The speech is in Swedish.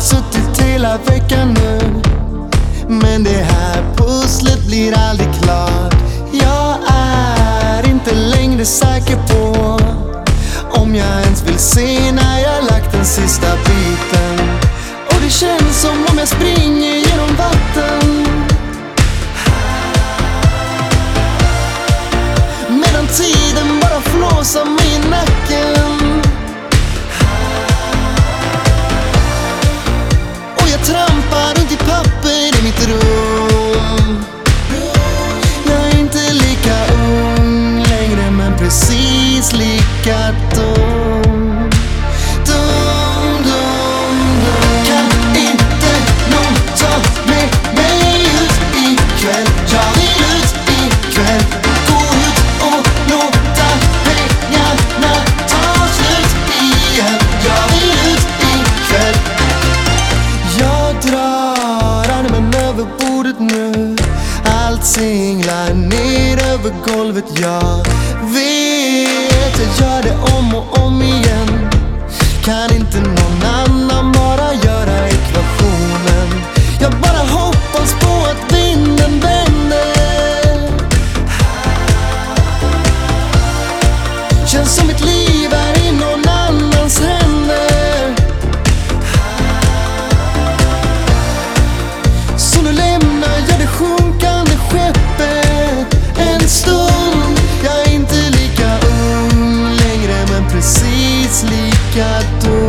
suttit hela veckan nu, men det här pusslet blir aldrig klart. Jag är inte längre säker på om jag ens vill se när jag lagt den sista biten. Och det känns som om jag springer genom vatten, medan tiden bara flåsar mig i nacken. Och jag trampar runt i papper i mitt rum. Jag är inte lika ung längre, men precis lika dum. Dum, dum, dum. Kan inte någon ta med mig ut ikväll? Jag vill ut ikväll. Gå ut och låta pengarna ta slut igen. Jag vill ut ikväll. Jag drar armen över bordet nu, allt singlar ner över golvet. Jag vet, jag gör det om och om igen. Kan inte någon annan bara göra ekvationen? Jag bara hoppas på att vinden vänder. Känns som mitt liv är i någon annans händer. Så nu lämnar jag det sjunkande skeppet en stund. Jag är inte lika ung längre, men precis lika dum.